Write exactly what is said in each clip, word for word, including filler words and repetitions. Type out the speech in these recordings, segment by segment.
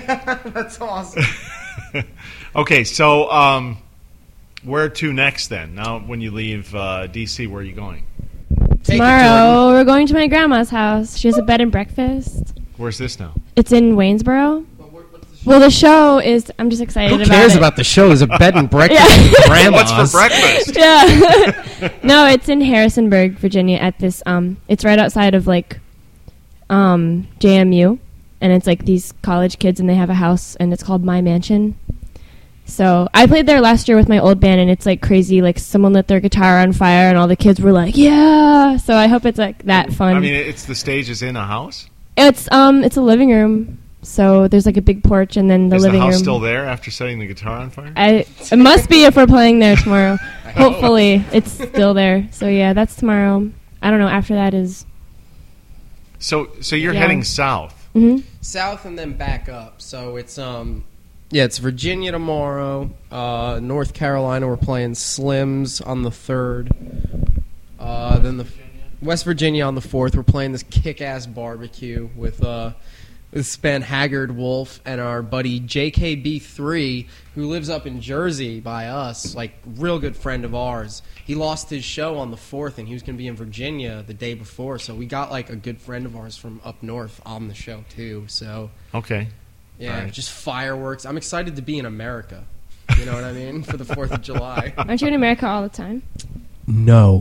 That's awesome. Okay, so um, where to next then? Now, when you leave uh, D C, where are you going? Tomorrow, we're going to my grandma's house. She has a bed and breakfast. Where's this now? It's in Waynesboro. Well, the show is. I'm just excited about it. Who cares about the show? Is a bed and breakfast. Yeah. Grandma's. What's for breakfast? Yeah. No, it's in Harrisonburg, Virginia. At this, um, it's right outside of like, um, J M U, and it's like these college kids, and they have a house, and it's called My Mansion. So I played there last year with my old band, and it's like crazy. Like someone lit their guitar on fire, and all the kids were like, "Yeah!" So I hope it's like that fun. I mean, it's the stage is in a house. It's um, it's a living room. So there's like a big porch, and then the is living room. Is the house still there after setting the guitar on fire? I, it must be if we're playing there tomorrow. Hopefully, it's still there. So yeah, that's tomorrow. I don't know. After that is. So so you're Yeah. heading south. Mm-hmm. South and then back up. So it's um, yeah, it's Virginia tomorrow. Uh, North Carolina, we're playing Slims on the third. Uh, then the West Virginia on the fourth. We're playing this kick-ass barbecue with uh. This band Haggard Wolf and our buddy J K B three, who lives up in Jersey by us, like real good friend of ours. He lost his show on the fourth, and he was going to be in Virginia the day before. So we got like a good friend of ours from up north on the show too. So Okay. yeah, Right. just fireworks. I'm excited to be in America. You know what I mean? For the Fourth of July. Aren't you in America all the time? No.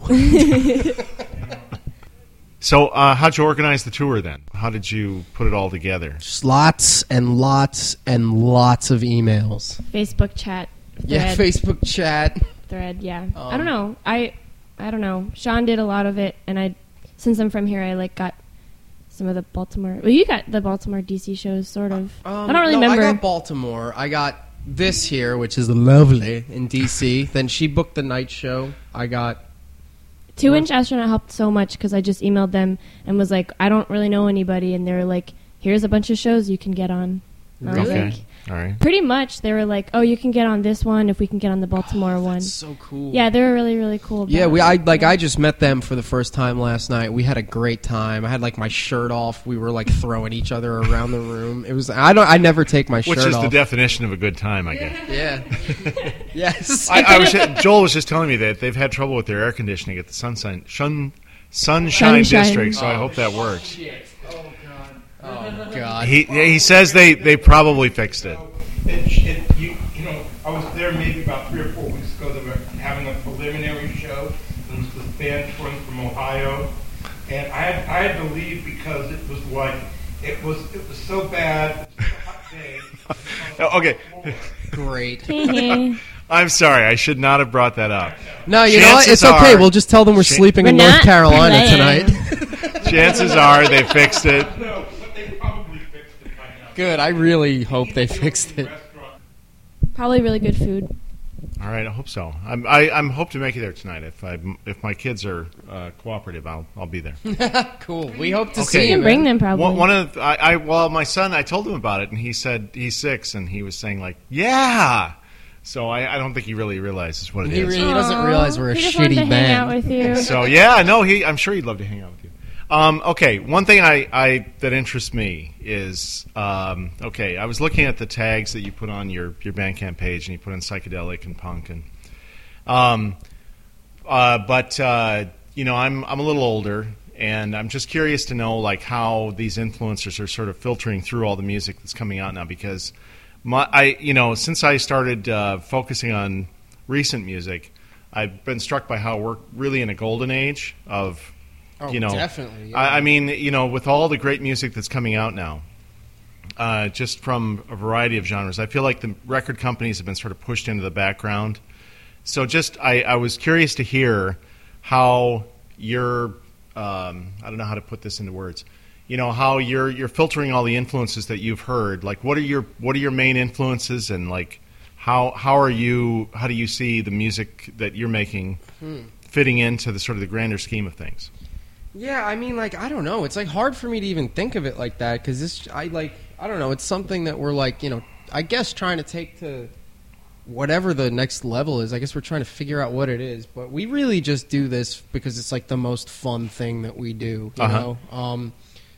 So uh, how'd you organize the tour then? How did you put it all together? Just lots and lots and lots of emails. Facebook chat. Thread, Yeah, Facebook chat. thread. Yeah. Um, I don't know. I I don't know. Sean did a lot of it, and I, since I'm from here, I like got some of the Baltimore. Well, you got the Baltimore D C shows, sort of. Um, I don't really no, remember. I got Baltimore. I got this here, which is lovely in D C. Then she booked the night show. I got. Two Inch Astronaut helped so much because I just emailed them and was like, I don't really know anybody, and they were like, here's a bunch of shows you can get on. And I was Okay. like, All right. pretty much, they were like, oh, you can get on this one if we can get on the Baltimore Oh, one. that's so cool. Yeah, they were really, really cool. About Yeah, we it. I like Yeah. I just met them for the first time last night. We had a great time. I had like my shirt off. We were like throwing each other around the room. It was I don't I never take my Which shirt is off. the definition of a good time, I guess. Yeah. Yes. I, I was just, Joel was just telling me that they've had trouble with their air conditioning at the Sunshine Shun, Sunshine, Sunshine. District, so I Oh, hope that works. Oh God. He he says they, they probably fixed it. It, it, you, you know, I was there maybe about three or four weeks ago. They were having a preliminary show. There was this band touring from Ohio, and I had, I had to leave because it was like it was it was so bad. It was a hot day. Oh, okay. Great. I'm sorry, I should not have brought that up. No, you know what? Chances It's okay. are- We'll just tell them we're Chan- sleeping We're in North not Carolina playing. tonight. Chances are they fixed it. No, but they probably fixed it by now. Good. I really hope they fixed it. Restaurant. Probably really good food. All right, I hope so. I'm I, I'm hope to make it there tonight. If I if my kids are uh, cooperative, I'll I'll be there. Cool. We hope to Okay. see You you. can bring man. them probably. One, one of the, I, I well, my son, I told him about it, and he said he's six, and he was saying like, yeah. So I, I don't think he really realizes what it He is. really doesn't realize we're a he just wanted shitty to hang out band. with you. So yeah, no, he. I'm sure he'd love to hang out with you. Um, okay, one thing I, I that interests me is um, okay. I was looking at the tags that you put on your your Bandcamp page, and you put in psychedelic and punk, and um, uh, but uh, you know, I'm I'm a little older, and I'm just curious to know like how these influencers are sort of filtering through all the music that's coming out now, because my I you know since I started uh, focusing on recent music, I've been struck by how we're really in a golden age of. Oh, You know, definitely. Yeah. I, I mean, you know, with all the great music that's coming out now, uh, just from a variety of genres, I feel like the record companies have been sort of pushed into the background. So, just I, I was curious to hear how you're, um, I don't know how to put this into words. You know, how you're you're filtering all the influences that you've heard. Like, what are your what are your main influences, and like, how how are you? How do you see the music that you're making Hmm. fitting into the sort of the grander scheme of things? Yeah, I mean, like, I don't know. It's, like, hard for me to even think of it like that because this, I, like, I don't know. It's something that we're, like, you know, I guess trying to take to whatever the next level is. I guess we're trying to figure out what it is. But we really just do this because it's, like, the most fun thing that we do, you Uh-huh. know? Um,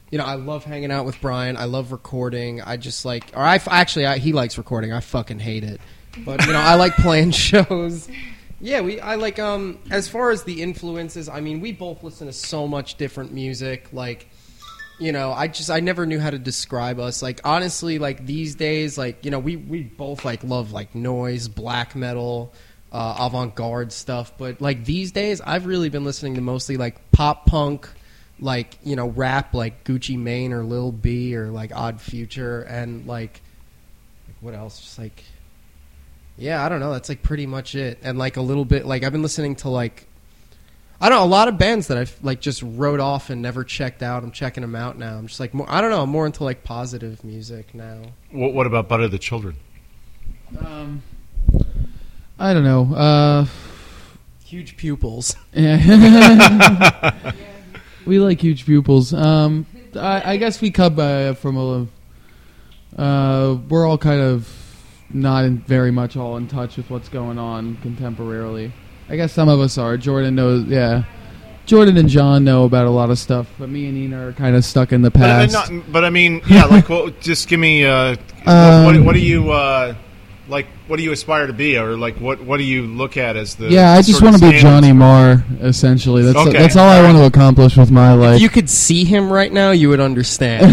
you know, I love hanging out with Brian. I love recording. I just like, or I f- actually, I, he likes recording. I fucking hate it. But, you know, I like playing shows. Yeah, we. I like, um, as far as the influences, I mean, we both listen to so much different music. Like, you know, I just, I never knew how to describe us. Like, honestly, like, these days, like, you know, we, we both, like, love, like, noise, black metal, uh, avant-garde stuff. But, like, these days, I've really been listening to mostly, like, pop punk, like, you know, rap, like Gucci Mane or Lil B or, like, Odd Future. And, like, what else? Just, like, yeah, I don't know. That's, like, pretty much it. And, like, a little bit, like, I've been listening to, like, I don't know, a lot of bands that I've, like, just wrote off and never checked out. I'm checking them out now. I'm just, like, more, I don't know. I'm more into, like, positive music now. What, what about Butter the Children? Um, I don't know. Uh, Huge pupils. yeah. We like huge pupils. Um, I, I guess we come uh, from a... Uh, we're all kind of not in, very much all in touch with what's going on contemporarily. I guess some of us are. Jordan knows, yeah. Jordan and John know about a lot of stuff, but me and Ina are kind of stuck in the But, past. uh, not, but I mean, yeah, like, well, just give me, uh, Um, what, what do you, uh, like, what do you aspire to be, or like, what, what do you look at as the? yeah, I just sort want of to be standards? Johnny Marr, essentially. That's Okay. that's all I want to accomplish with my life. If you could see him right now, you would understand.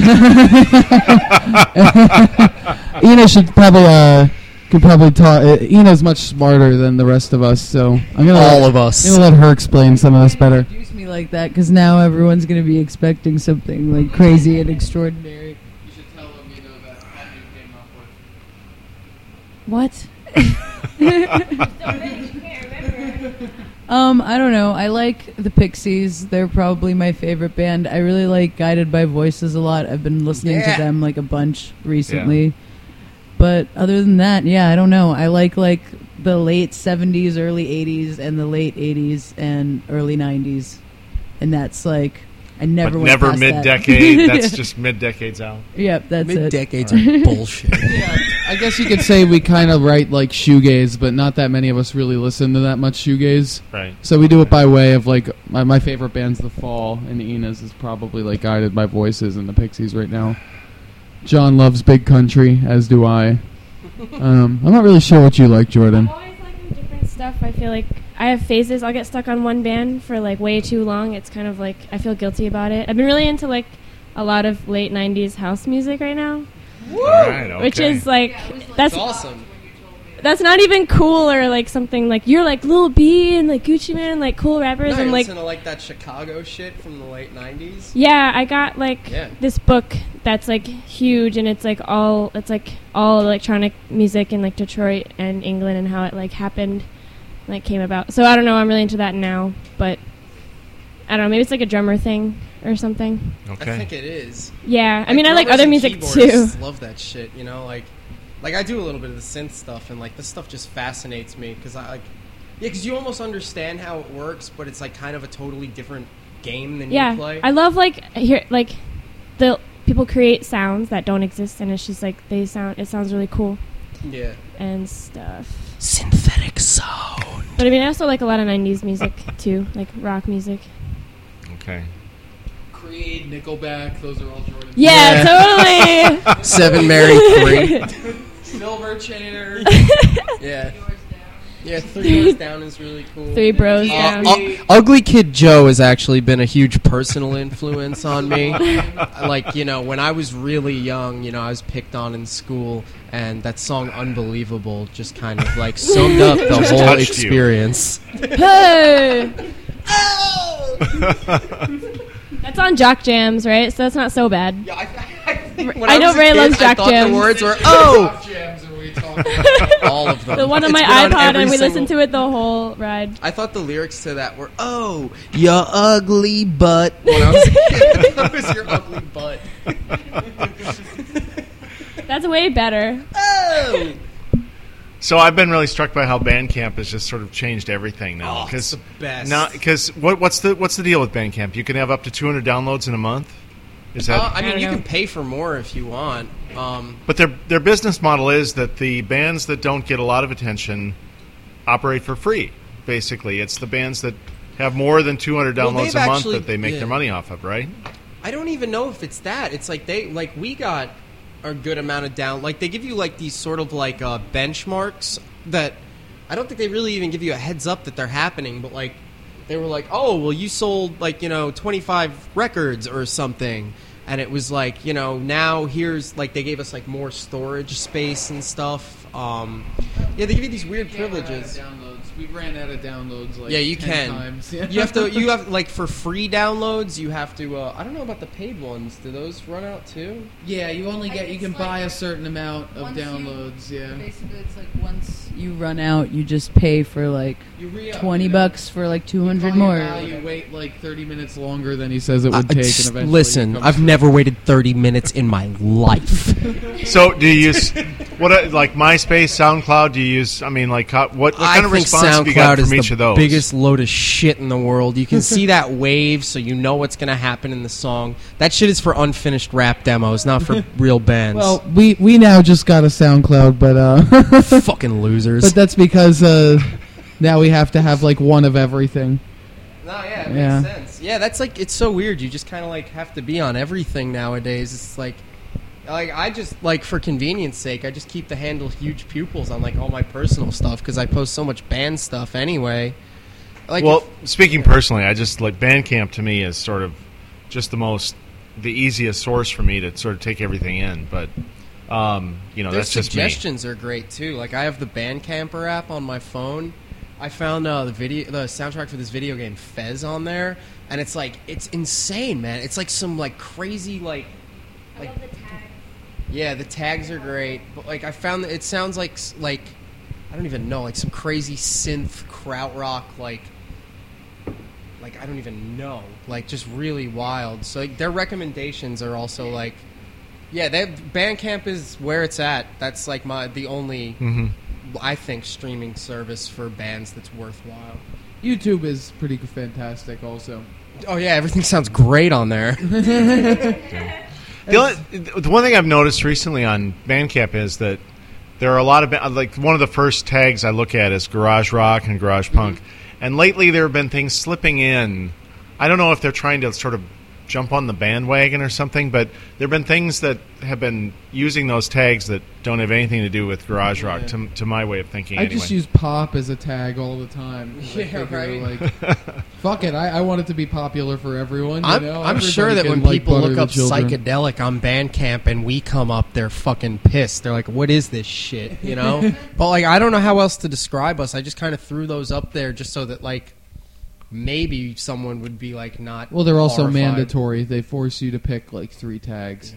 Ina should probably uh, could probably talk. Uh, Ina's much smarter than the rest of us, so I'm gonna All let, of us. I'm gonna let her explain some of this better. Introduce me like that, because now everyone's going to be expecting something like crazy and extraordinary. You should tell them you know that how you came up with. What? um, I don't know. I like the Pixies. They're probably my favorite band. I really like Guided by Voices a lot. I've been listening Yeah. to them like a bunch recently. But other than that, yeah, I don't know. I like like the late seventies, early eighties, and the late eighties and early nineties. And that's like I never But went never past that. mid-decade. That's just mid-decades out. Yep, that's it. Mid-decades are bullshit. Yeah, I guess you could say we kind of write like shoegaze, but not that many of us really listen to that much shoegaze. Right. So we do it by way of like my, my favorite band's The Fall, and Ina's is probably like Guided by Voices and the Pixies right now. John loves Big Country, as do I. Um, I'm not really sure what you like, Jordan. I'm always liking different stuff. I feel like I have phases. I'll get stuck on one band for like way too long. It's kind of like I feel guilty about it. I've been really into like a lot of late nineties house music right now, All right, okay. which is like that's That's awesome. that's not even cool or like something like you're like Lil B and like Gucci Mane, like cool rappers. No, and you like listen to like that Chicago shit from the late nineties. yeah, I got like Yeah. this book that's like huge and it's like all it's like all electronic music in like Detroit and England and how it like happened, like came about. So I don't know. I'm really into that now, but I don't know. Maybe it's like a drummer thing or something. Okay. I think it is. Yeah, I mean I like drummers other and music too. keyboardists love that shit. You know, like, like I do a little bit of the synth stuff, and like this stuff just fascinates me because I like, yeah, because you almost understand how it works, but it's like kind of a totally different game than you Yeah, play. I love like here like the people create sounds that don't exist, and it's just like they sound. It sounds really cool yeah, and stuff. synthetic sound. But I mean, I also like a lot of nineties music too, like rock music. Okay. Creed, Nickelback, those are all Jordan. Yeah, totally. Seven Mary three. Silverchair. Yeah, yeah. Three Doors Down is really cool. Three bros Uh, down. U- Ugly Kid Joe has actually been a huge personal influence on me. Like, you know, when I was really young, you know, I was picked on in school, and that song Unbelievable just kind of like summed up the Just whole touched you. experience. Hey! That's on Jock Jams, right? So that's not so bad. Yeah, I, I, when I know was a Ray kid, loves I Jack thought Jams. the words were, oh! Jams are we talking about? All of them. The one on It's my been iPod, every and we single- listened to it the whole ride. I thought the lyrics to that were, oh, your ugly butt. When I was a kid, that was your ugly butt. That's way better. Oh! So I've been really struck by how Bandcamp has just sort of changed everything now. Oh, it's the best. Now, because what, what's the what's the deal with Bandcamp? You can have up to two hundred downloads in a month. Is that? Uh, I mean, don't you know. can pay for more if you want. Um, but their their business model is that the bands that don't get a lot of attention operate for free. Basically, it's the bands that have more than two hundred Well, downloads they've a month actually- that they make yeah. their money off of, right? I don't even know if it's that. It's like they like we got a good amount of down. Like they give you like these sort of like uh, benchmarks that I don't think they really even give you a heads up that they're happening. But like they were like, oh well, you sold like you know twenty-five records or something, and it was like you know now here's like they gave us like more storage space and stuff. Um, yeah, they give you these weird privileges. We ran out of downloads like yeah, you ten can. times. You have to. You have like for free downloads. You have to. Uh, I don't know about the paid ones. Do those run out too? Yeah, you only I get. think You can it's buy like a certain amount of once you- downloads. yeah. Basically, it's like once you run out, you just pay for like You re- twenty you know, bucks for like two hundred call more. your value, wait like thirty minutes longer than he says it would Uh, take. s- And eventually listen, it comes I've through. never waited thirty minutes in my life. So, do you use what uh, like MySpace, SoundCloud? Do you use? I mean, like how, what, what I kind of think response have you SoundCloud got is from the each of those? biggest load of shit in the world. You can see that wave, so you know what's going to happen in the song. That shit is for unfinished rap demos, not for real bands. Well, we we now just got a SoundCloud, but uh, fucking losers. but that's because uh, now we have to have like one of everything. No, yeah, it Yeah. makes sense. Yeah, that's like it's so weird. You just kind of like have to be on everything nowadays. It's like, like I just like for convenience sake, I just keep the handle Huge Pupils on like all my personal stuff because I post so much band stuff anyway. Like, well, if- speaking personally, I just like Bandcamp to me is sort of just the most, the easiest source for me to sort of take everything in. But um, you know, their that's just me. suggestions are great too. Like I have the Bandcamper app on my phone. I found uh, the video, the soundtrack for this video game Fez on there, and it's like it's insane, man. It's like some like crazy like, like yeah, the tags are great. But like I found that it sounds like s- like I don't even know, like some crazy synth krautrock like. Like I don't even know, like just really wild. So like, their recommendations are also like, yeah, they Bandcamp is where it's at. That's like my the only Mhm. I think streaming service for bands that's worthwhile. YouTube is pretty fantastic, also. Oh yeah, everything sounds great on there. The, only, the one thing I've noticed recently on Bandcamp is that there are a lot of ba- like one of the first tags I look at is garage rock and garage punk, and lately there have been things slipping in. I don't know if they're trying to sort of jump on the bandwagon or something, but there have been things that have been using those tags that don't have anything to do with garage rock. Yeah. To, to my way of thinking, I anyway. just use pop as a tag all the time. 'cause I Yeah, figure, right. Like, fuck it, I, I want it to be popular for everyone. You I'm, know? I'm sure Everybody that when can, like, people butter look the up children. psychedelic on Bandcamp and we come up, they're fucking pissed. They're like, "What is this shit?" You know. But like, I don't know how else to describe us. I just kind of threw those up there just so that like maybe someone would be like not. Well, they're also horrified. mandatory. They force you to pick like three tags.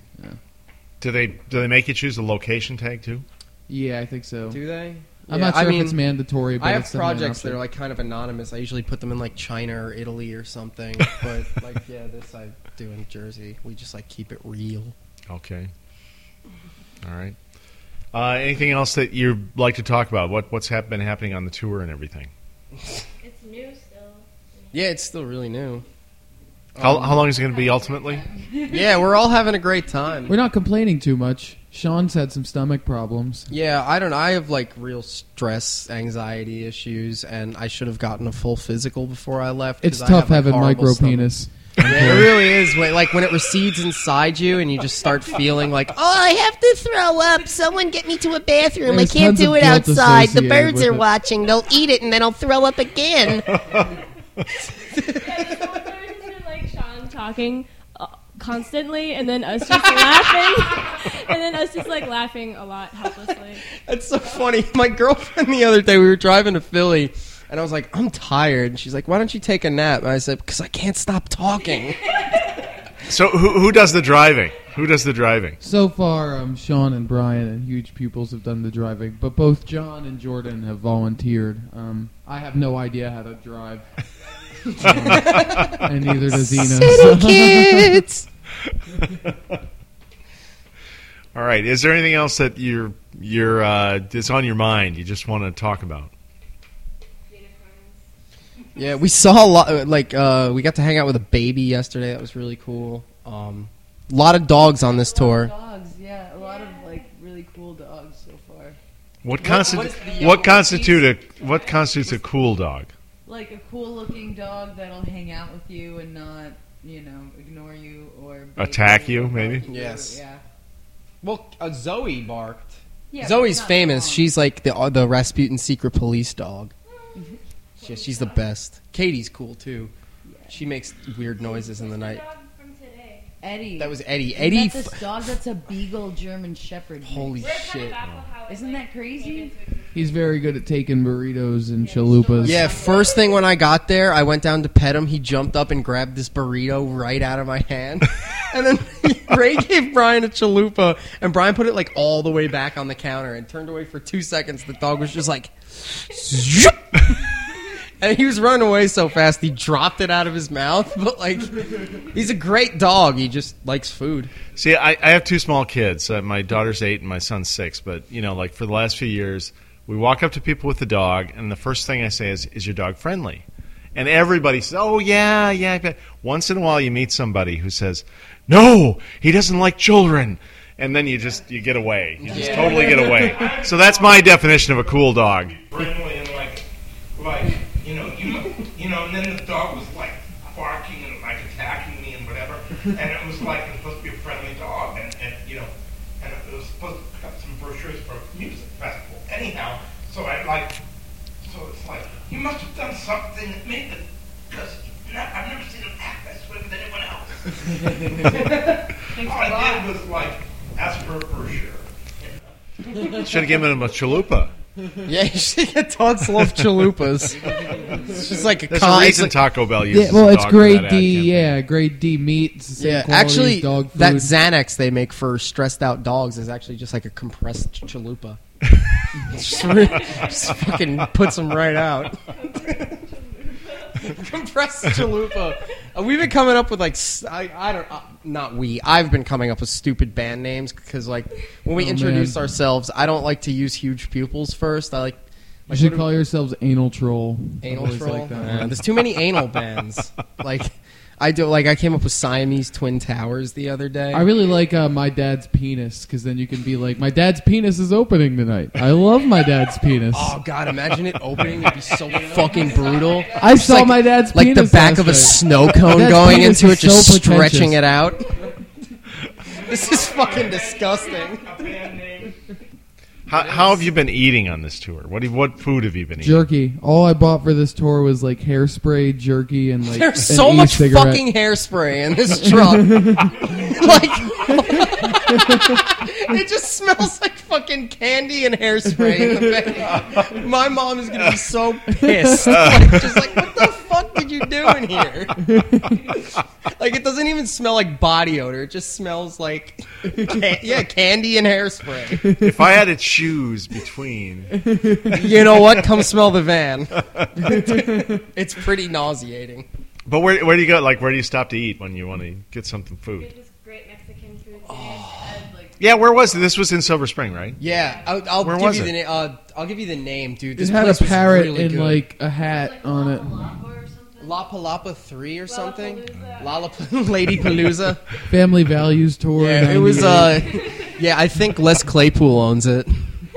do they do they make you choose a location tag too? Yeah, I think so. Do they? I'm Yeah, not sure I mean, if it's mandatory, but I have it's definitely an projects that option. are like kind of anonymous. I usually put them in like China or Italy or something. But like, yeah, this I do in Jersey. We just like keep it real. Okay. All right. Uh, anything else that you'd like to talk about? What what's hap- been happening on the tour and everything? It's new still. Yeah, it's still really new. How, how long is it going to be ultimately? Yeah, we're all having a great time. We're not complaining too much. Sean's had some stomach problems. Yeah, I don't know. I have like real stress, anxiety issues, and I should have gotten a full physical before I left. 'cause It's I tough have, like, having horrible micro stomach- penis. Yeah, it really is. When- Like when it recedes inside you, and you just start feeling like, oh, I have to throw up. Someone get me to a bathroom. I There's can't tons do of it guilt outside. The associated birds with are it. watching. They'll eat it, and then I'll throw up again. like Sean talking uh, constantly, and then us just laughing, and then us just like laughing a lot helplessly. That's so funny. My girlfriend the other day, we were driving to Philly, and I was like, I'm tired. And she's like, why don't you take a nap? And I said, because I can't stop talking. So who who does the driving? Who does the driving? So far, um, Sean and Brian and Huge Pupils have done the driving, but both John and Jordan have volunteered. Um, I have no idea how to drive, um, and neither does Ina. so- Kids. All right. Is there anything else that you're you're uh, that's on your mind? You just want to talk about? Yeah, we saw a lot. Like, uh, we got to hang out with a baby yesterday. That was really cool. Um, a lot of dogs on this tour. Dogs, yeah, a lot of like really cool dogs so far. What what constitute is the yellow what constitute a what constitutes a cool dog? Like a cool looking dog that'll hang out with you and not you know, ignore you or Attack you, maybe? Yes. Yeah. Well, uh, Zoe barked. Yeah, but Zoe's it's not famous. wrong. She's like the uh, the Rasputin secret police dog. She, she's the best. Katie's cool too. She makes weird noises in the night. Eddie. That was Eddie. Isn't Eddie. that this dog that's a beagle German Shepherd. mix? Holy shit. Isn't that crazy? He's very good at taking burritos and chalupas. Yeah, first thing when I got there, I went down to pet him. He jumped up and grabbed this burrito right out of my hand. And then Ray gave Brian a chalupa, and Brian put it like all the way back on the counter and turned away for two seconds. The dog was just like, zoop. And he was running away so fast he dropped it out of his mouth. But like, he's a great dog. He just likes food. See, I, I have two small kids. Uh, my daughter's eight and my son's six. But, you know, like for the last few years, we walk up to people with the dog, and the first thing I say is, is your dog friendly? And everybody says, oh, yeah, yeah. But once in a while you meet somebody who says, no, he doesn't like children. And then you just, you get away. You just Yeah. totally get away. So that's my definition of a cool dog. Friendly and like, like you know, you you know, and then the dog was like barking and like attacking me and whatever, and it was like it was supposed to be a friendly dog, and, and you know, and it was supposed to pick up some brochures for a music festival. Anyhow, so I like, so it's like you must have done something that made it, because I've never seen him act this way with anyone else. All I did was like ask for a brochure. Should have given him a chalupa. Yeah, you should get dogs love chalupas. It's just like a There's con- a it's reason like- Taco Bell uses Yeah, well, a it's dog for grade that ad D. campaign. Yeah, grade D meat. It's the same Yeah, quality actually, as dog food. that Xanax they make for stressed out dogs is actually just like a compressed chalupa. It's just, really, just fucking puts them right out. Compressed chalupa. Uh, we've been coming up with like s- I, I don't uh, not we. I've been coming up with stupid band names because like when we Oh, introduce man. ourselves, I don't like to use huge pupils first. I like. You like should what call yourselves Anal Troll. Anal I've always troll. liked that Yeah, one. there's too many anal bands. Like I do. Like I came up with Siamese Twin Towers the other day. I really like uh, My Dad's Penis, because then you can be like, my dad's penis is opening tonight. I love my dad's penis. Oh God! Imagine it opening. It'd be so fucking brutal. I Just saw like- my dad's like penis the back last of a night. snow cone dad's going penis into it, is just so stretching pretentious. it out. This is fucking disgusting. A band name. How, how have you been eating on this tour? What do you, what food have you been eating? Jerky. All I bought for this tour was like hairspray, jerky, and like There's an so much e-cigarette. fucking hairspray in this truck. Like, it just smells like fucking candy and hairspray in the back. My mom is gonna be so pissed. Like, just like, what the fuck did you do in here? Like, it doesn't even smell like body odor. It just smells like, can- yeah, candy and hairspray. If I had to choose between, You know what? Come smell the van. It's pretty nauseating. but where where do you go? Like where do you stop to eat when you want to get something food? This great Mexican food. Yeah, where was it? This was in Silver Spring, right? Yeah, I'll, I'll Where give was you it? the na- uh, I'll give you the name, dude. It This had a place was parrot really and good. like a hat on it. La Palapa three or something. Lollapalooza. Lady Palooza. Family Values Tour. Yeah, it was. Uh, ninety-eight. yeah, I think Les Claypool owns it.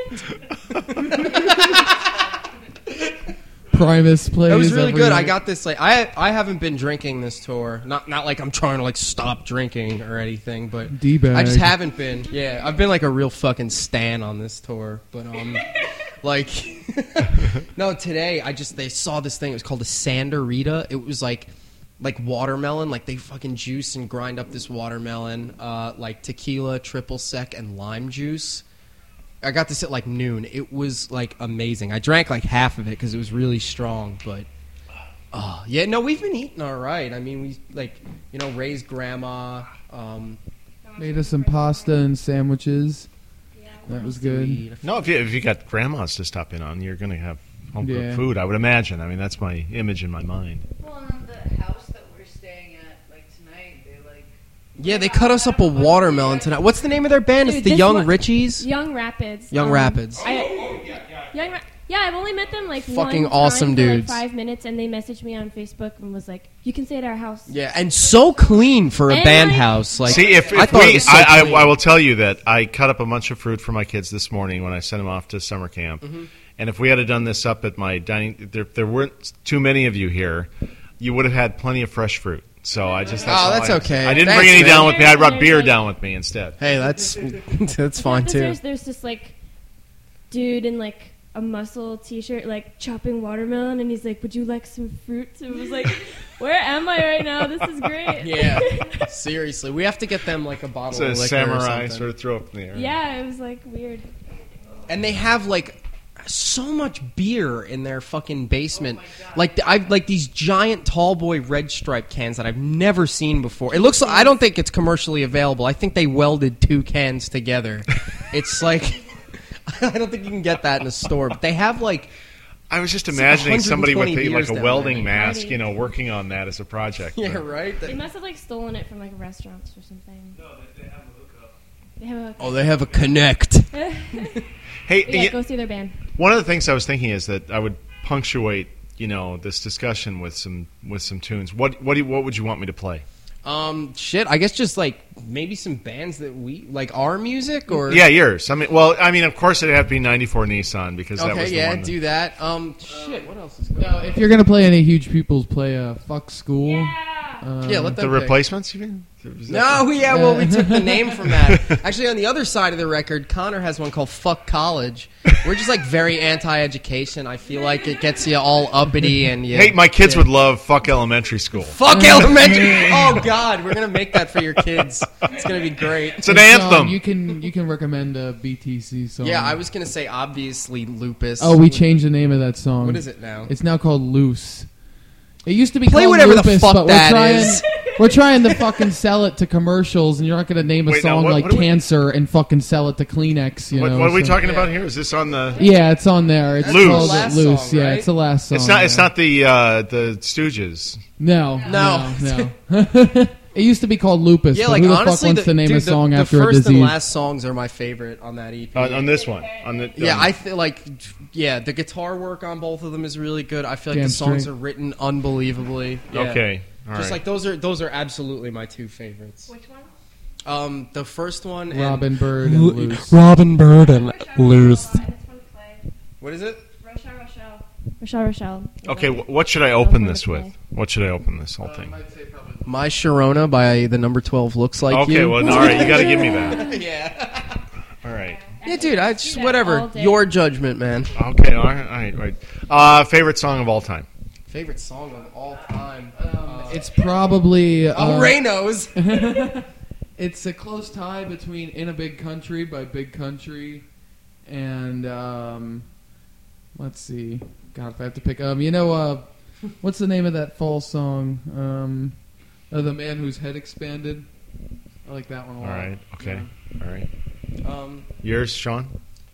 Primus plays. It was really every good. I night. got this. Like, I I haven't been drinking this tour. Not not like I'm trying to like stop drinking or anything, but D-bag. I just haven't been. Yeah, I've been like a real fucking stan on this tour, but um, like, no. Today I just they saw this thing. It was called a Sanderita. It was like. Like watermelon, like they fucking juice and grind up this watermelon, uh, like tequila, triple sec, and lime juice. I got this at like noon. It was like amazing. I drank like half of it because it was really strong. But oh yeah, no, we've been eating all right. I mean, we like you know Ray's grandma. Um, Made us some pasta and sandwiches. That was good. we- No, if you if you got grandmas to stop in on, you're going to have home cooked Yeah. food. I would imagine. I mean, that's my image in my mind. Well, and then the house that we're staying at, like tonight, they like. Yeah, they cut us up a watermelon tonight. What's the name of their band? Dude, it's the this Young one- Richies. Young Rapids. Young Um, Rapids. I, Oh, yeah, yeah. Young Ra- yeah, I've only met them like Fucking one awesome time for, like, dudes. five minutes, and they messaged me on Facebook and was like, "You can stay at our house." Yeah, and so clean for a And, band like- house. Like, See, if, I if thought it we, was so I, I, clean. I will tell you that I cut up a bunch of fruit for my kids this morning when I sent them off to summer camp. Mm-hmm. And if we had done this up at my dining, there, there weren't too many of you here. You would have had plenty of fresh fruit. So I just. Oh, all that's I- okay. I didn't Thanks, bring any man. down with me. I brought beer down with me instead. Hey, that's that's fine Because too. There's, there's this like dude in like a muscle t-shirt like chopping watermelon, and he's like, "Would you like some fruits?" And it was like, "Where am I right now? This is great." Yeah, seriously, we have to get them like a bottle It's of a liquor or samurai something. sort of throw up in the air. Yeah, it was like weird. And they have like so much beer in their fucking basement. Like I've like these giant tall boy red stripe cans that I've never seen before. It looks like, I don't think it's commercially available. I think they welded two cans together. It's like I don't think you can get that in a store, but they have like I was just It's imagining one hundred somebody with twenty a, like beers a down welding there. mask, Party. you know, working on that as a project. yeah, But- right. They must have like stolen it from like restaurants or something. No, they, they have a hookup. They have a Oh, they have a Connect. Hey, yeah, y- go see their band. one of the things I was thinking is that I would punctuate, you know, this discussion with some with some tunes. What what do you, what would you want me to play? Um, shit. I guess just like maybe some bands that we like our music or Yeah, yours. I mean, well, I mean, of course it'd have to be ninety-four Nissan because that was Okay, the yeah, one. that- do that. Um, shit. What else is going No, on? if you're gonna play any huge pupils, play uh, "Fuck School." Yeah. Uh, Yeah, let the them pick. replacements. You mean? Is that- No, yeah, well, we took the name from that. Actually, on the other side of the record, Connor has one called Fuck College. We're just, like, very anti-education. I feel like it gets you all uppity and you... Hey, my kids yeah. would love Fuck Elementary School. Fuck elementary! Oh, God, we're going to make that for your kids. It's going to be great. It's an good song. anthem. You can you can recommend a B T C song. Yeah, I was going to say, obviously, Lupus. Oh, we changed the name of that song. What is it now? It's now called Loose. It used to be Play called whatever the Lupus, fuck but that we're trying, is. we're trying to fucking sell it to commercials, and you're not going to name a Wait, now, song what- like what are we- Cancer and fucking sell it to Kleenex. You What, know, what are we so- talking Yeah. about here? Is this on the? Yeah, it's on there. It's That's Loose. called the last Loose. song, Yeah, right? it's the last song. It's not. yeah. It's not the uh, the Stooges. No, No. no, no. It used to be called Lupus. Yeah, but like, who the honestly, fuck wants the, to name dude, a song the, after the a first disease? and last songs are my favorite on that E P. Uh, on this one. On the. Yeah, on- I feel like, yeah, the guitar work on both of them is really good. I feel like Damn the songs straight. are written unbelievably. Yeah. Okay. All Just right. like those are those are absolutely my two favorites. Which one? Um, the first one, and, Robin Bird and Loose. Robin Bird and Loose. I just want to play What is it? Rochelle, Rochelle. Rochelle, Rochelle. Okay. wh- What should I open wanna this play. with? What should I open this whole thing? My Sharona by the number twelve looks like Okay. you. Well, all right. You got to give me that. yeah. All right. Yeah, dude. I just that all whatever. day. Your judgment, man. Okay. All right. All right. All right. Uh, favorite song of all time. Favorite song of all time. Uh, It's probably. Uh, oh, Ray knows. It's a close tie between "In a Big Country" by Big Country and um, let's see. God, if I have to pick, um, you know, uh, what's the name of that fall song? Um, uh, the Man Whose Head Expanded. I like that one a All lot. right. Okay. All right. um, Yours, Sean.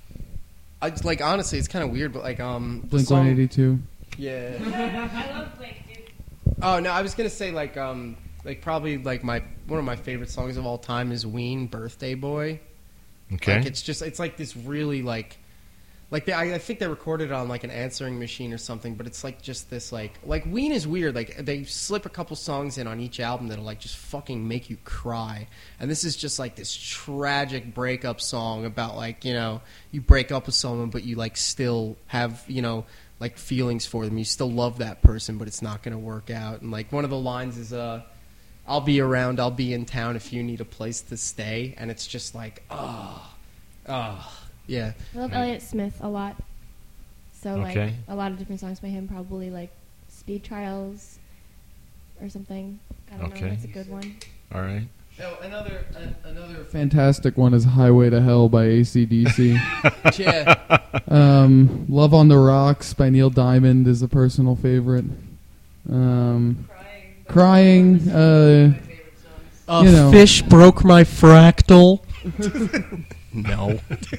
I just, like honestly, it's kind of weird, but like um, the Blink song- one eighty-two. Yeah. I love Blake, dude. Oh no, I was gonna say like um like probably like my one of my favorite songs of all time is Ween "Birthday Boy." Okay. Like it's just it's like this really like like they, I, I think they recorded it on like an answering machine or something, but it's like just this like like Ween is weird. Like they slip a couple songs in on each album that'll like just fucking make you cry. And this is just like this tragic breakup song about like, you know, you break up with someone but you like still have, you know, like feelings for them. You still love that person, but it's not going to work out. And like one of the lines is uh I'll be around, I'll be in town if you need a place to stay. And it's just like, oh, oh, yeah. I love Elliott Smith a lot. So like Okay. a lot of different songs by him, probably like Speed Trials or something. I don't Okay. know. That's a good one. All right. Oh, another uh, another fantastic one is "Highway to Hell" by A C D C. Yeah. um, "Love on the Rocks" by Neil Diamond is a personal favorite. Um, crying. Uh, A You know. fish broke my fractal. No.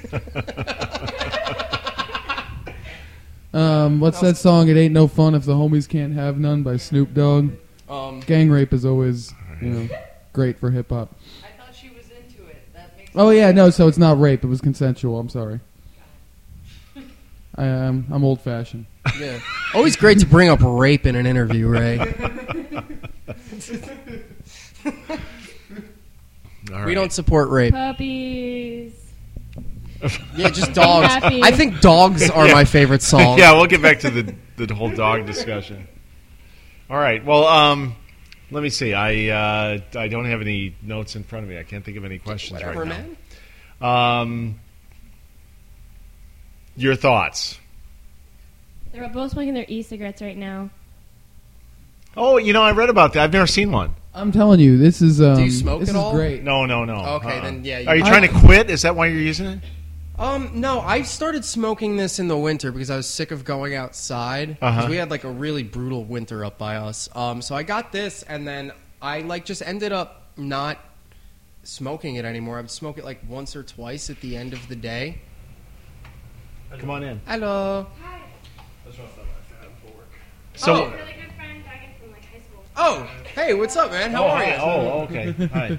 um, what's that song? "It Ain't No Fun If the Homies Can't Have None" by Snoop Dogg. Um, Gang rape is always, you know, great for hip hop. I thought she was into it. That makes Oh yeah, no, so it's not rape. It was consensual. I'm sorry. I am. I'm old fashioned. yeah. Always great to bring up rape in an interview, Ray. All right. We don't support rape. Puppies. Yeah, just dogs. happy. I think dogs are Yeah. my favorite song. Yeah, we'll get back to the the whole dog discussion. All right. Well, um, Let me see. I uh, I don't have any notes in front of me. I can't think of any questions Whatever, right man. now. Um, your thoughts? They're both smoking their e-cigarettes right now. Oh, you know, I read about that. I've never seen one. I'm telling you, this is um, Do you smoke this at is all? great. No, no, no. Okay, Uh-uh. then, yeah, you- Are you I- trying to quit? Is that why you're using it? Um, no, I started smoking this in the winter because I was sick of going outside. Because Uh-huh. we had like a really brutal winter up by us. Um, so I got this, and then I like just ended up not smoking it anymore. I would smoke it like once or twice at the end of the day. Come on in. Hello. Hi. So, Oh. Really good friend Megan from like high school. Oh, hey, what's up, man? How oh, are hi. you? Oh, okay. Hi.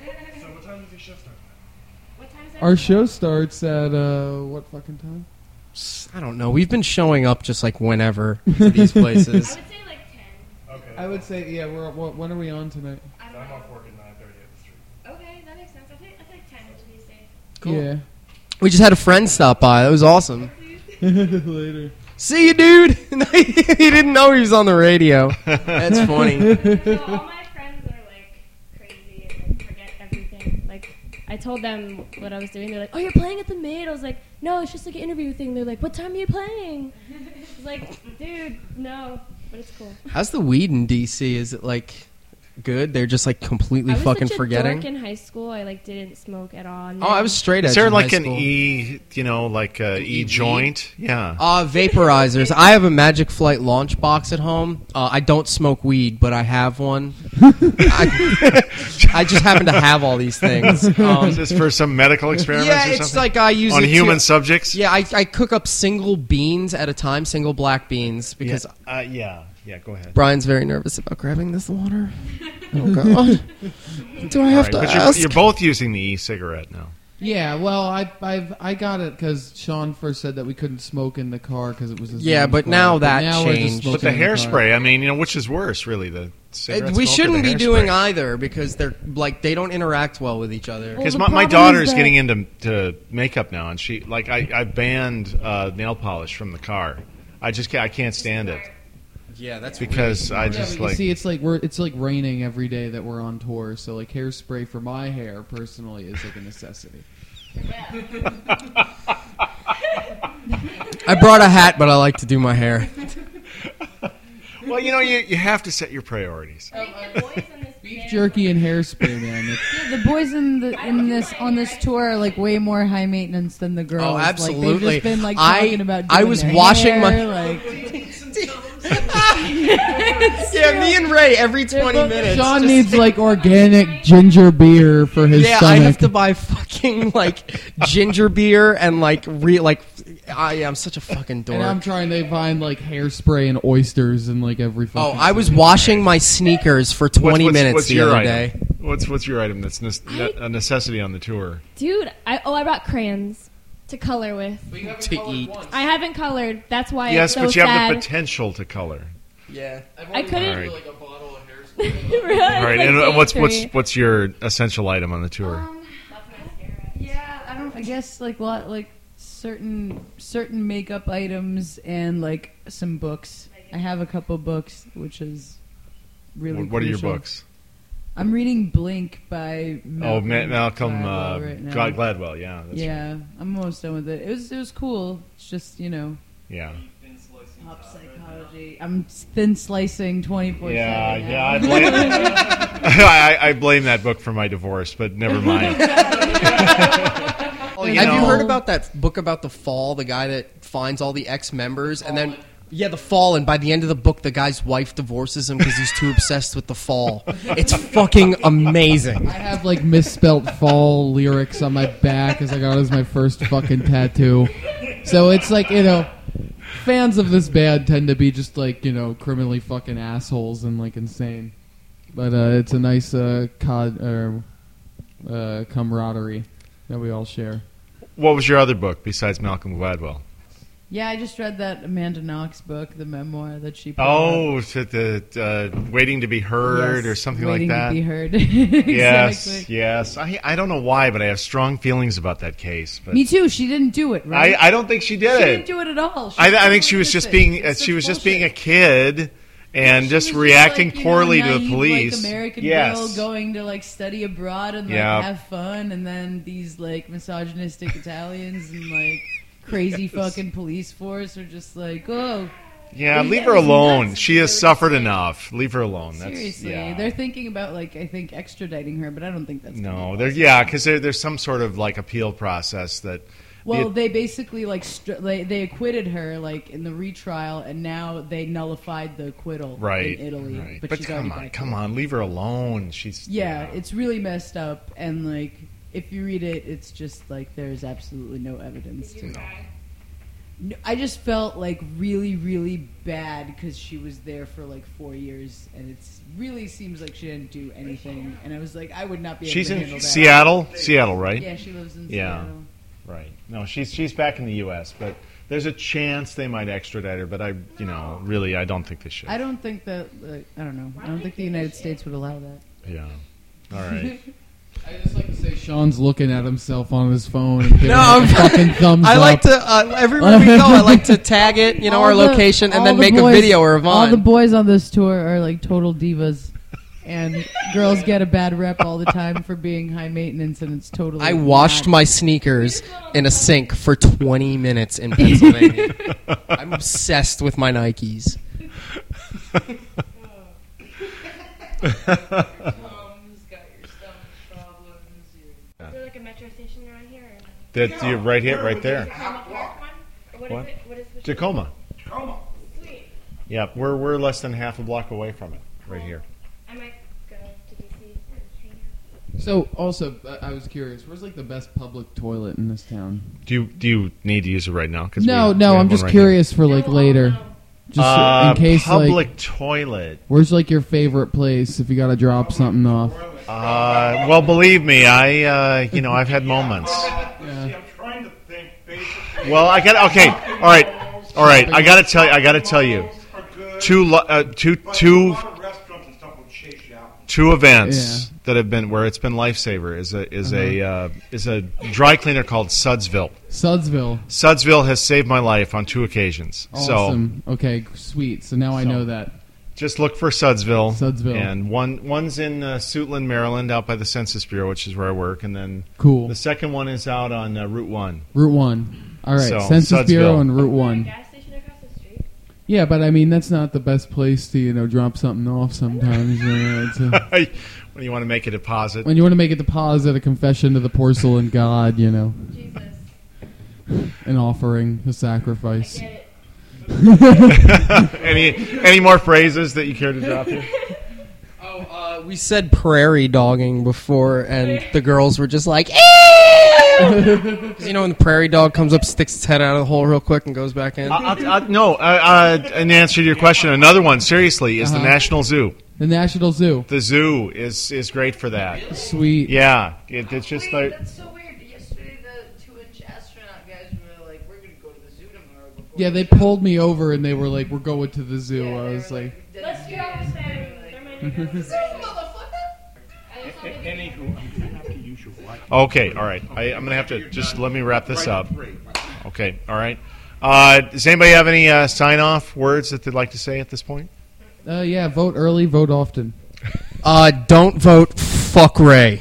What time is it? Our show starts at uh, what fucking time? I don't know. We've been showing up just like whenever to these places. I would say like ten. Okay. I would say, yeah. We're what, when are we on tonight? I don't I'm know. off work at nine thirty at the street. Okay, that makes sense. I think I think ten to be safe. Cool. Yeah. We just had a friend stop by. That was awesome. Later. See you, dude. He didn't know he was on the radio. That's funny. So all my friends are like crazy and like forget everything. Like I told them what I was doing. They're like, "Oh, you're playing at the Maid." I was like, "No, it's just like an interview thing." They're like, "What time are you playing?" I was like, "Dude, no." But it's cool. How's the weed in D C? Is it like good? They're just like completely I was fucking such a forgetting. dork in high school. I like didn't smoke at all. And Oh, I then- was straight edge. Is there in like high an school. E, you know, like a E E joint? Yeah. Uh, vaporizers. I have a Magic Flight launch box at home. Uh, I don't smoke weed, but I have one. I, I just happen to have all these things. Um, Is this for some medical experiments yeah, or it's something? like I use On it human to, subjects? Yeah, I, I cook up single beans at a time, single black beans, because Yeah. Uh, yeah. Yeah, go ahead. Brian's very nervous about grabbing this water. Oh God! Do I have All to right, but you're, ask? you're both using the e-cigarette now. Yeah, well, I I've, I got it because Sean first said that we couldn't smoke in the car because it was his Yeah, mom's but car. now that now we're just changed. smoking But the in car. hairspray, I mean, you know, which is worse, really? The cigarette Uh, we smoke or shouldn't the be doing hairspray? either because they're like they don't interact well with each other. Well, Because the my, my problem daughter is is that- getting into to makeup now, and she like I, I banned uh, nail polish from the car. I just can't, I can't stand it Yeah, that's because I Yeah, just but you like see, it's like we're it's like raining every day that we're on tour, so like hairspray for my hair personally is like a necessity. I brought a hat, but I like to do my hair. well, you know, you you have to set your priorities. I think the boys in this Beef band- jerky and hairspray, man. It's, Yeah, the boys in the in this on this tour are like way more high maintenance than the girls. Oh, Like, absolutely. they've just been like I- talking about. I doing was their washing my- hair, like. Yeah, me and Ray every twenty minutes. Sean just- needs like organic ginger beer for his Yeah, stomach. I have to buy fucking like ginger beer and like re like. I am such a fucking dork. and I'm trying to find like hairspray and oysters and like every. Oh, fucking I was thing. washing my sneakers for twenty what's, what's, minutes what's the your other item? day. What's what's your item that's ne- I- a necessity on the tour? Dude, I oh I brought crayons to color with. To eat. I haven't colored. That's why Yes, it's so but you sad. have the potential to color. Yeah. I couldn't. All right. like a bottle of hairspray. Really? All right, Like and uh, what's day what's three. what's your essential item on the tour? Um, yeah, I don't. I guess like lot like certain certain makeup items and like some books. I have a couple books, which is really. what what are your crucial. books? I'm reading Blink by Oh, Malcolm, Ma- Malcolm Gladwell uh, right now. Glad- Gladwell. Yeah, that's yeah, I'm almost done with it. It was it was cool. It's just you know yeah. pop psychology. I'm thin slicing twenty-four seven. Yeah, yeah. I blame, I, I blame that book for my divorce, but never mind. Well, you Have you know- heard about that book about the fall? The guy that finds all the ex-members and then. Yeah, the fall, and by the end of the book, the guy's wife divorces him because he's too obsessed with the fall. It's fucking amazing. I have like misspelt fall lyrics on my back as I got it as my first fucking tattoo. So it's like, you know, fans of this band tend to be just like, you know, criminally fucking assholes and like insane. But uh, it's a nice uh, cod or uh, camaraderie that we all share. What was your other book besides Malcolm Gladwell? Yeah, I just read that Amanda Knox book, the memoir that she. Put out. Oh, to the uh, Waiting to Be Heard Yes, or something Waiting like that. To be heard. Yes, Exactly. yes. I I don't know why, but I have strong feelings about that case. But Me too. She didn't do it, right? I, I don't think she did she it. didn't do it at all. She I, I think totally she was missed just it. being uh, It's she such was just bullshit. being a kid, and She just was reacting like, you know, poorly to the naive, police. Like American yes. girl going to like study abroad and like Yeah. have fun, and then these like misogynistic Italians and like crazy Yes. fucking police force are just like, oh, Yeah, Well, leave that her was alone. nuts. She They has were suffered just like- enough. Leave her alone. That's, seriously, yeah. they're thinking about like I think extraditing her, but I don't think that's gonna No, be there. possible. Yeah, because there, there's some sort of like appeal process that. Well, the- they basically like str- they, they acquitted her like in the retrial, and now they nullified the acquittal right, in Italy. right. But, But she's come already on, back come here. on, leave her alone. She's Yeah, it's really messed up, and like if you read it, it's just like there's absolutely no evidence to. No, I just felt like really, really bad because she was there for like four years, and it really seems like she didn't do anything. And I was like, I would not be able She's to in handle that. Seattle, Seattle, right? Yeah, she lives in Yeah. Seattle. Right. No, she's she's back in the U S, but there's a chance they might extradite her. But I, you know, really, I don't think they should. I don't think that. Like, I don't know. I don't think the United States would allow that. Yeah. All right. I just like to say Sean's looking at himself on his phone and giving No, it a I'm- fucking thumbs I up. like to uh, everywhere we go. I like to tag it, you know, All our the- location, and all then the make boys- a video or a All the vine. boys on this tour are like total divas, and girls get a bad rep all the time for being high maintenance, and it's totally. I washed not. my sneakers in a sink for twenty minutes in Pennsylvania. I'm obsessed with my Nikes. Is there like a metro station around here? Or That's you right here, right there. Tacoma Park one? Or what, What? is it? What is the Tacoma. Come on. Sweet. Yeah, we're we're less than half a block away from it, right here. I might go to D C and hang out. So, also, I I was curious. Where's like the best public toilet in this town? Do you do you need to use it right now? 'Cause No, we- we no. have I'm one just right here. curious for like later, just Uh, in case. public Like, toilet. where's like your favorite place if you got to drop something off? Uh, well, believe me, I uh, you know I've had moments. See, I'm trying to think basically. Well, I got okay. All right, all right. I got to tell you. I got to tell you. Are good, Two lo- uh, two but two a lot of restaurants and stuff will chase you out. two events Yeah. that have been where it's been lifesaver is a is a Uh-huh. uh, is a dry cleaner called Sudsville. Sudsville. Sudsville has saved my life on two occasions. So Awesome. okay, sweet. So now I So- know that. just look for Sudsville. Sudsville. And one one's in uh, Suitland, Maryland, out by the Census Bureau, which is where I work, and then Cool. the second one is out on uh, Route One. Route one. All right. So, Census Sudsville. Bureau and Route Is there a one. gas station across the street? Yeah, but I mean that's not the best place to you know drop something off. Sometimes you know, it's a, when you want to make a deposit. when you want to make a deposit, a confession to the porcelain god, you know, Jesus. an offering, a sacrifice. Get it. any any more phrases that you care to drop here? Oh, uh, we said prairie dogging before, and the girls were just like, "Ew!" 'Cause you know when the prairie dog comes up, sticks its head out of the hole real quick, and goes back in. I, I, I, no, uh, uh, in answer to your question, another one, seriously, is Uh-huh. the National Zoo. The National Zoo. The zoo is is great for that. Sweet. Yeah, it, it's just Wait, like that's so weird. Yesterday, the two-inch astronaut guys were like, "We're gonna go to the zoo tomorrow." before Yeah, the they show." pulled me over and they were like, "We're going to the zoo." Yeah, I they was were like, "Dead Let's go serious." with They them. were like, They're my neighbors. "Zoo, motherfucker!" Anywho, I'm gonna have to use your right. okay, all right. I, I'm gonna have to just let me wrap this up. Okay, all right. Uh, does anybody have any uh, sign off words that they'd like to say at this point? uh, "Yeah, vote early, vote often." Uh, don't vote. Fuck Ray.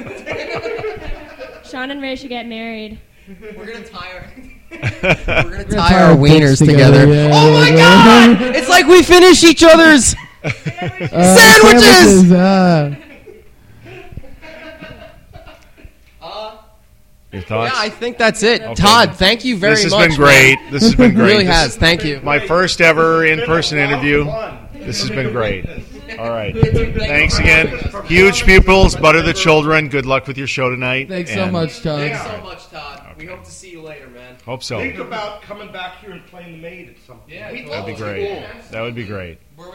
Sean and Ray should get married. We're gonna tie our We're we're gonna Tie tie our our dicks wieners together, together. yeah. Oh my god! It's like we finish each other's. Uh, Sandwiches! uh. Your thoughts? Yeah, I think that's it. Okay. Todd, thank you very this has much. been great. This has been It great. really This- has. Thank you. My first ever in-person interview. This has been great. All right. Thanks again. Huge pupils, butter the children. Good luck with your show tonight. Thanks so And much, Todd. Thanks so much, Todd. We hope to see you later, man. Hope so. Think about coming back here and playing the maid at some point. Yeah, That'd be great. That would be great.